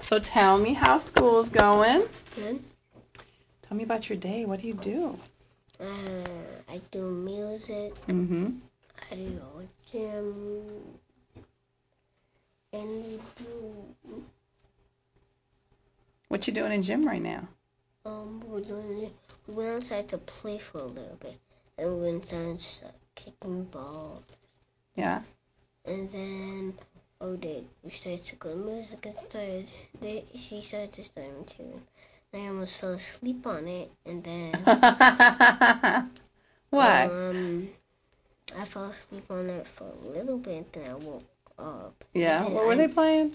So tell me how school's going. Good. Tell me about your day. What do you do? I do music. Mm-hmm. I do gym. And we do. What you doing in gym right now? We went outside to play for a little bit, and we went inside and started kicking balls. Yeah. And then we started to go to music and she started to start too. I almost fell asleep on it, and then Why? I fell asleep on it for a little bit, then I woke up. Yeah. What were they playing?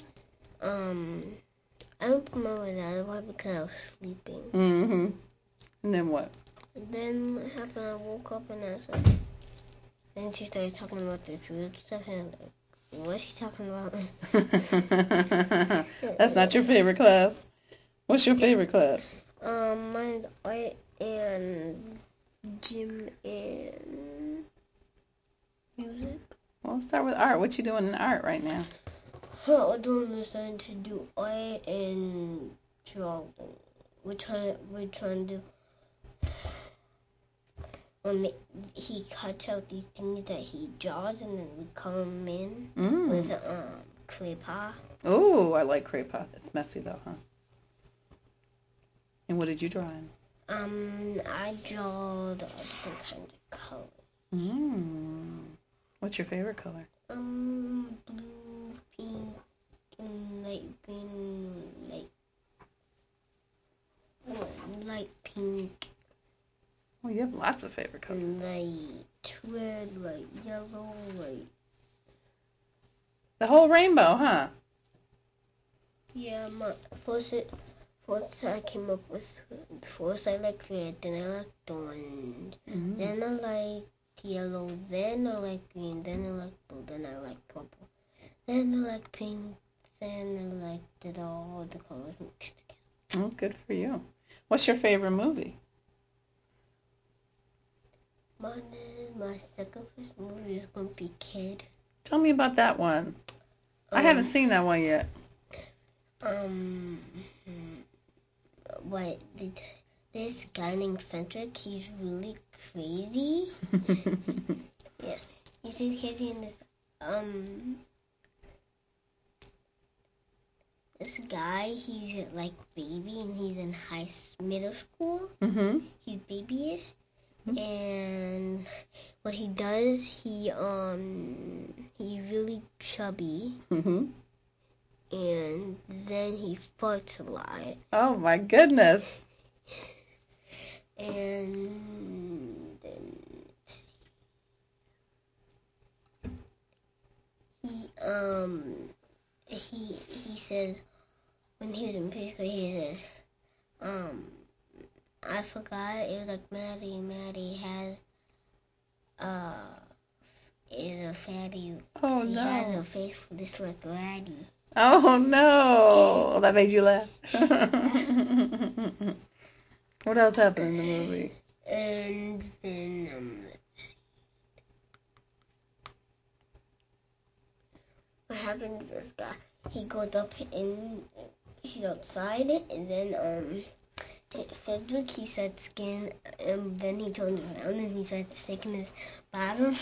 I don't remember that one because I was sleeping. Mm-hmm. And then what? And then what happened? I woke up and I was like, then she started talking about the druid stuff, and I was like, what's she talking about? That's not your favorite class. What's your favorite class? Mine's art and gym and music. Well, let's start with art. What you doing in art right now? I'm deciding to do art and drawing. We're trying to do. He cuts out these things that he draws, and then we color them in with clay pot. Oh, I like clay pot. It's messy though, huh? And what did you draw in? I draw the different kinds of colors. What's your favorite color? Blue, pink, and light green, light pink. Oh, you have lots of favorite colors. Light red, light yellow, light. The whole rainbow, huh? Yeah, first I came up with, first I liked red, then I liked orange, then I liked yellow, then I liked green, then I liked blue, then I liked purple, then I liked pink, then I liked it all, the colors mixed together. Oh, good for you. What's your favorite movie? My second favorite movie is Grumpy Kid. Tell me about that one. I haven't seen that one yet. This guy named Fentrick, he's really crazy. Yeah, he's really crazy in this, this guy, he's like baby and he's in middle school. He's babyish. And what he does, he's really chubby. And then he farts a lot. Oh my goodness. And then he says, when he was in preschool, he says, I forgot, it was like Maddie has is a fatty. Oh, she no. has a face for this like laddie. Oh no. That made you laugh. What else happened in the movie? And then let's see. What happens is this guy, he goes up and he's outside, and then Frederick, he starts skin, and then he turns around and he starts sticking his bottom.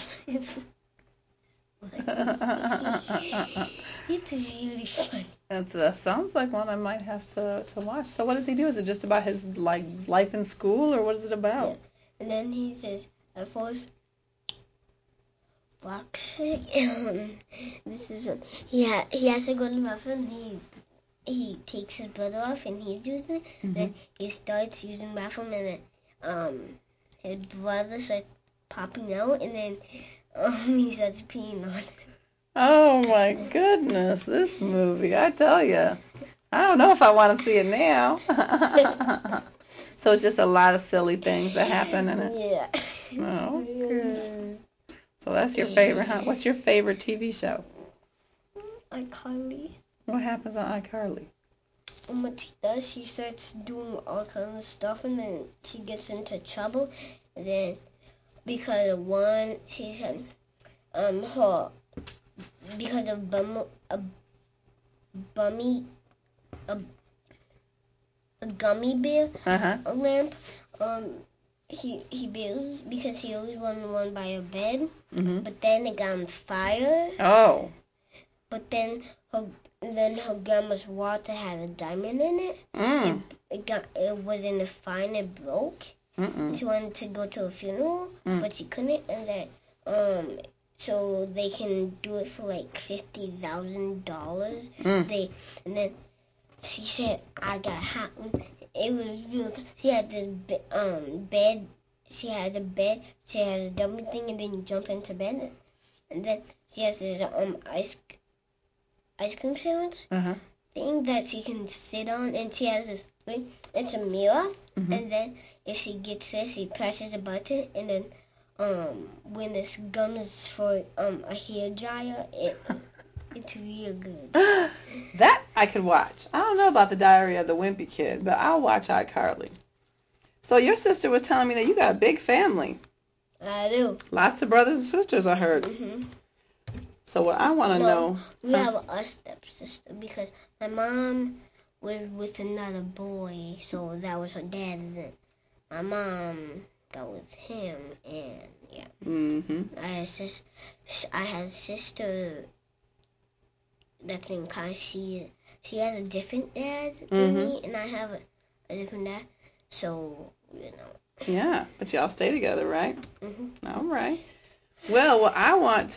It's really funny. That sounds like one I might have to watch. So what does he do? Is it just about his life in school, or what is it about? Yeah. And then he says, at first, this is what he has to go to the bathroom. He takes his brother off and he's using it. Then he starts using the bathroom, and then his brother starts popping out, and then he starts peeing on it. Oh my goodness, this movie, I tell you. I don't know if I want to see it now. So it's just a lot of silly things that happen in it? Yeah. Oh, okay. So that's your favorite, huh? What's your favorite TV show? iCarly. What happens on iCarly? What she does, she starts doing all kinds of stuff, and then she gets into trouble. And then because of one, she said, because of a gummy bear Uh-huh. lamp. He builds because he always wanted one by a bed, but then it got on fire. Oh. But then her grandma's water had a diamond in it. It was in a fire and it broke. She wanted to go to a funeral, but she couldn't, and then so they can do it for like $50,000. And then she said, I got hot. It was real. She had this bed. She had a bed. She had a double thing, and then you jump into bed, and then she has this ice cream sandwich thing that she can sit on, and she has this thing. It's a mirror, and then if she gets this, she presses a button, and then when this gum is for a hair dryer, it's real good. That I could watch. I don't know about the Diary of the Wimpy Kid, but I'll watch iCarly. So your sister was telling me that you got a big family. I do. Lots of brothers and sisters, I heard. So what I want to know... We have a stepsister because my mom was with another boy, so that was her dad, and then my mom got with him, and yeah. I had a sister that's in college. She has a different dad than me, and I have a different dad, so, you know. Yeah, but y'all stay together, right? All right. Well, what I want